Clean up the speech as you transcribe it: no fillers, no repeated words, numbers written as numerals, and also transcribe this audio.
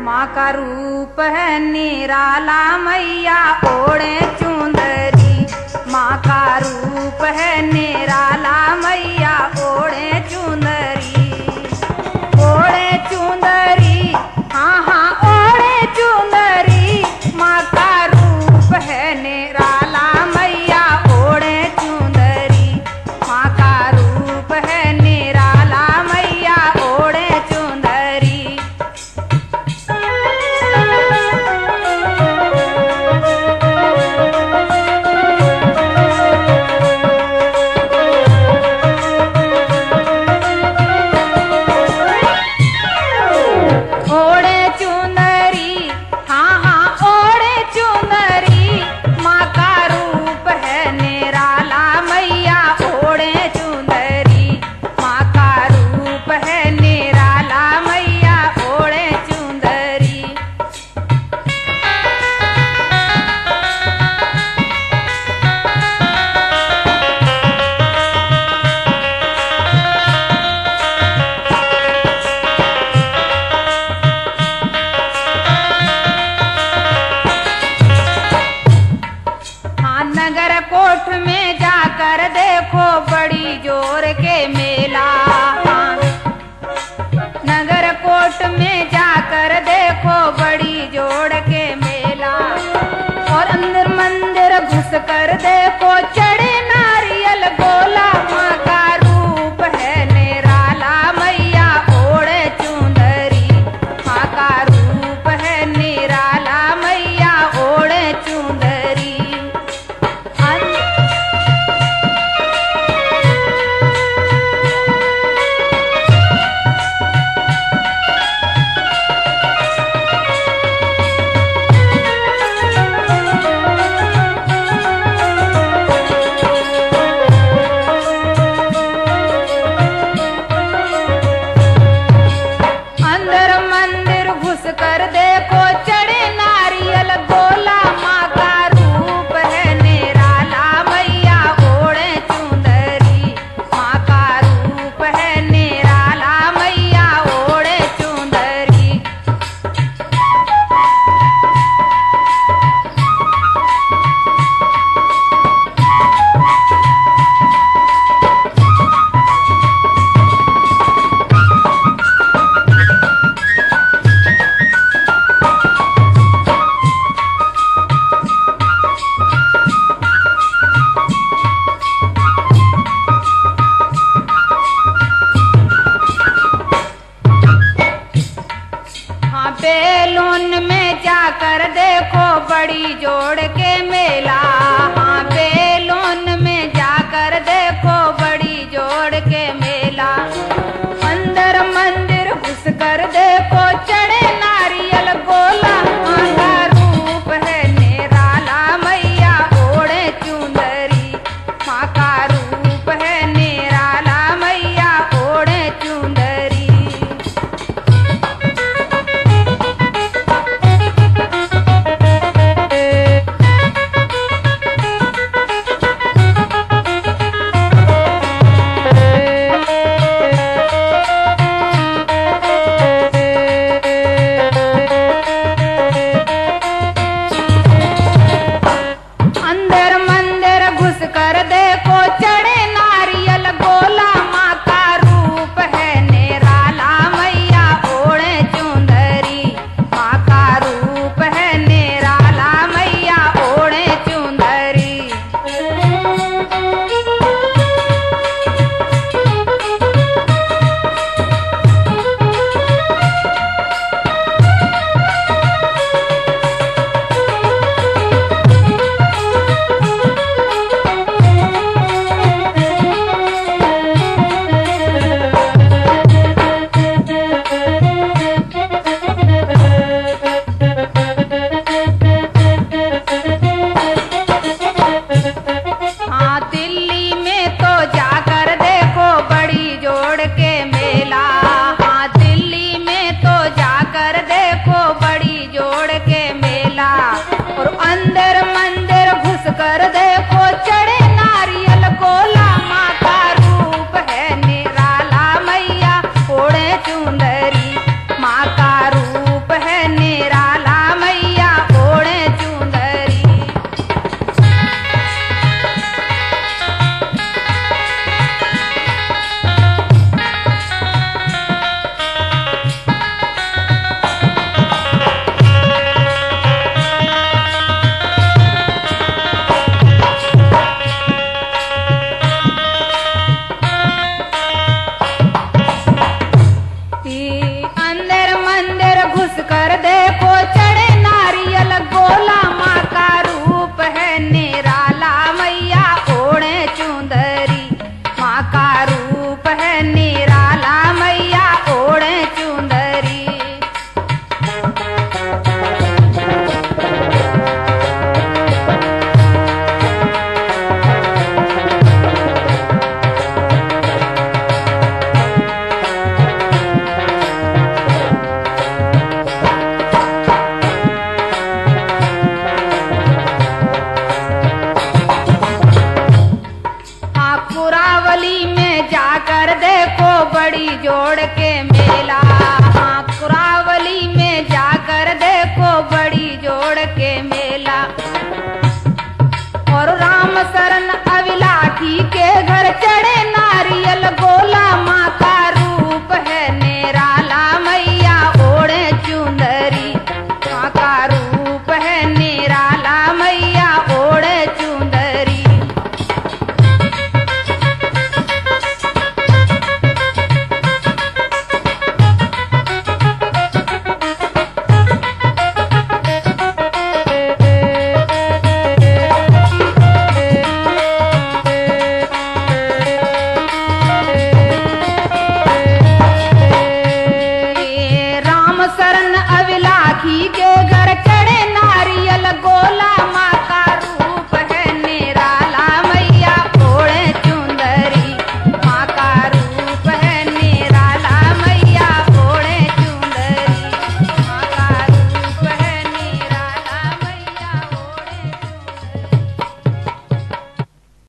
माँ का रूप है निराला मैया ओढ़े चुंदरी। माँ का रूप है निराला मैया ओढ़े चुंदरी। ओढ़े चुंदरी, हाँ हाँ ओढ़े चुंदरी। माँ का रूप है निराला मैया ओढ़े चुंदरी। माँ का रूप है निराला मैया ओढ़े चुंदरी। ओढ़े चुंदरी, हाँ हाँ ओढ़े चुंदरी। माँ का रूप है निराला मैया ओढ़े चुंदरी। माँ का रूप है निराला मैया ओढ़े चुंदरी। हाँ नगर कोठ में जाकर देखो बड़ी जोर के मेला। हाँ नगर कोट में जाकर देखो बड़ी जोड़ के मेला। और अंदर मंदिर घुस कर देखो चढ़े नारियल गोला। माँ का रूप है निराला मैया ओढ़े चुंदरी। माँ का रूप है निराला मैया ओढ़े चुंदरी। अंदर मंदिर घुस कर देखो चढ़े नारियल गोला। माँ का रूप है निराला मैया ओढ़े चुंदरी। माँ का रूप है निराला मैया ओढ़े चुंदरी। हाँ बेलून में जाकर देखो बड़ी जोड़ के मेला। हाँ बेलून में जाकर देखो बड़ी जोड़ के मेला। अंदर मंदिर घुस कर देखो चढ़े नारियल गोला। माँ का रूप है निराला मैया ओढ़े चुंदरी। माँ का रूप है निराला मैया ओढ़े चुंदरी। बस कर दे